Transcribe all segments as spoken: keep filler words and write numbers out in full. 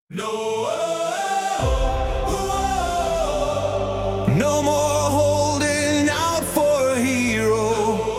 No, no more holding out for a hero.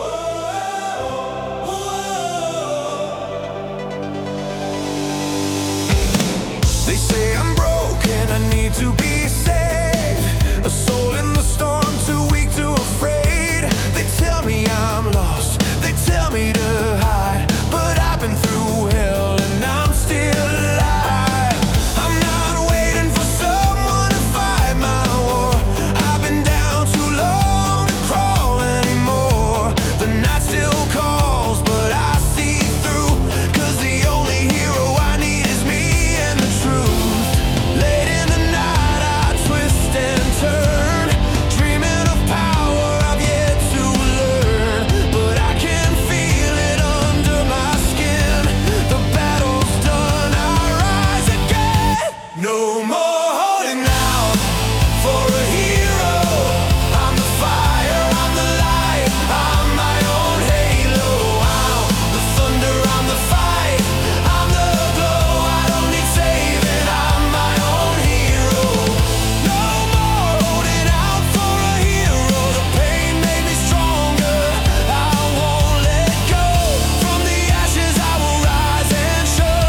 They say I'm broken, I need to be saved. A soul in the storm, too weak, too afraid. They tell me I'm lost, they tell me to hide, but I've been through hell and I'm still alive. I'm not waiting for someone to fight my war. I've been down too long to crawl anymore. The night still calls, but I see through, 'cause the only hero I need is me and the truth. Late in the night I twist and turn, dreaming of power I've yet to learn, but I can feel it under my skin. The battle's done, I rise again. No more holding out for a hero. I'm the fire, I'm the light, I'm my own halo. I'm the thunder, I'm the fight, I'm the glow. I don't need saving, I'm my own hero. No more holding out for a hero. The pain made me stronger, I won't let go. From the ashes I will rise and show.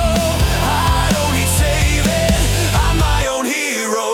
I don't need saving, I'm my own hero.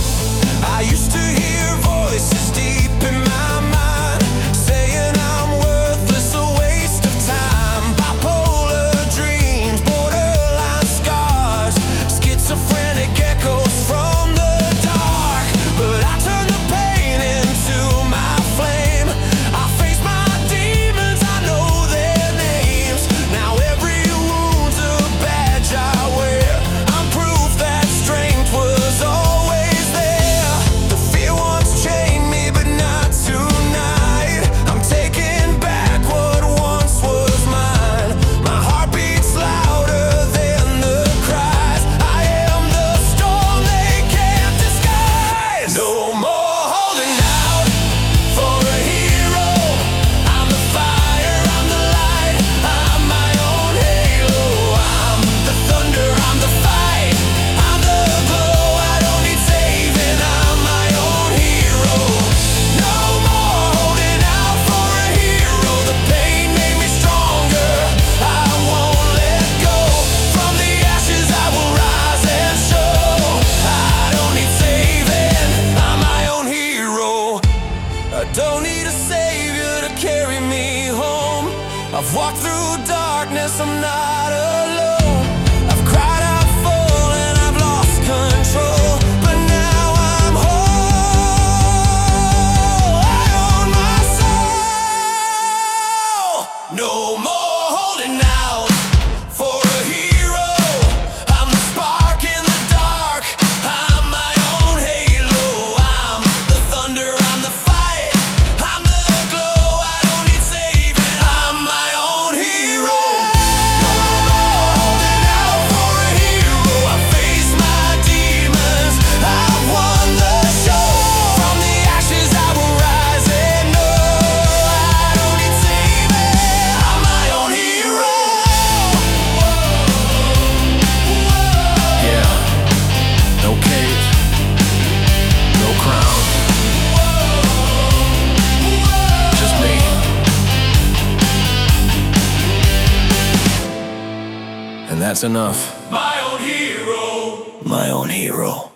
I used to hear voices deep in my mind saying I'm worthless, a waste of time. Bipolar dreams, borderline scars, schizophrenic echoes from the dark. But I turned the pain into my flame. I face my demons, I know their names. Now every wound's a badge I wear. I'm proof that strength was always there. The fear once chained me, but not tonight. I'm taking back what once was mine. My heart beats louder than the cries. I am the storm they can't disguise. No more holding out for a hero. I'm the fire, I'm the light, I'm my own halo. I'm the thunder, I'm the fight, I'm the glow. I don't need saving, I'm my own hero. No more holding out for a hero. The pain made me stronger, I won't let go. From the ashes I will rise and show. I don't need saving, I'm my own hero. I don't need a savior to carry me home. I've walked through darkness, I'm not alone. I've cried out full and I've lost control, but now I'm whole. I own my soul. No more holding out for a hero. I'm the spark in the dark, I'm my own halo. I'm the thunder, I'm the fight, I'm the glow. I don't need saving, I'm my own hero. No more holding out for a hero. I face my demons, I've won the show. From the ashes I will rise and know. I don't need saving, I'm my own hero. Yeah, no cage, no crown, just me. And that's enough. My own hero. My own hero.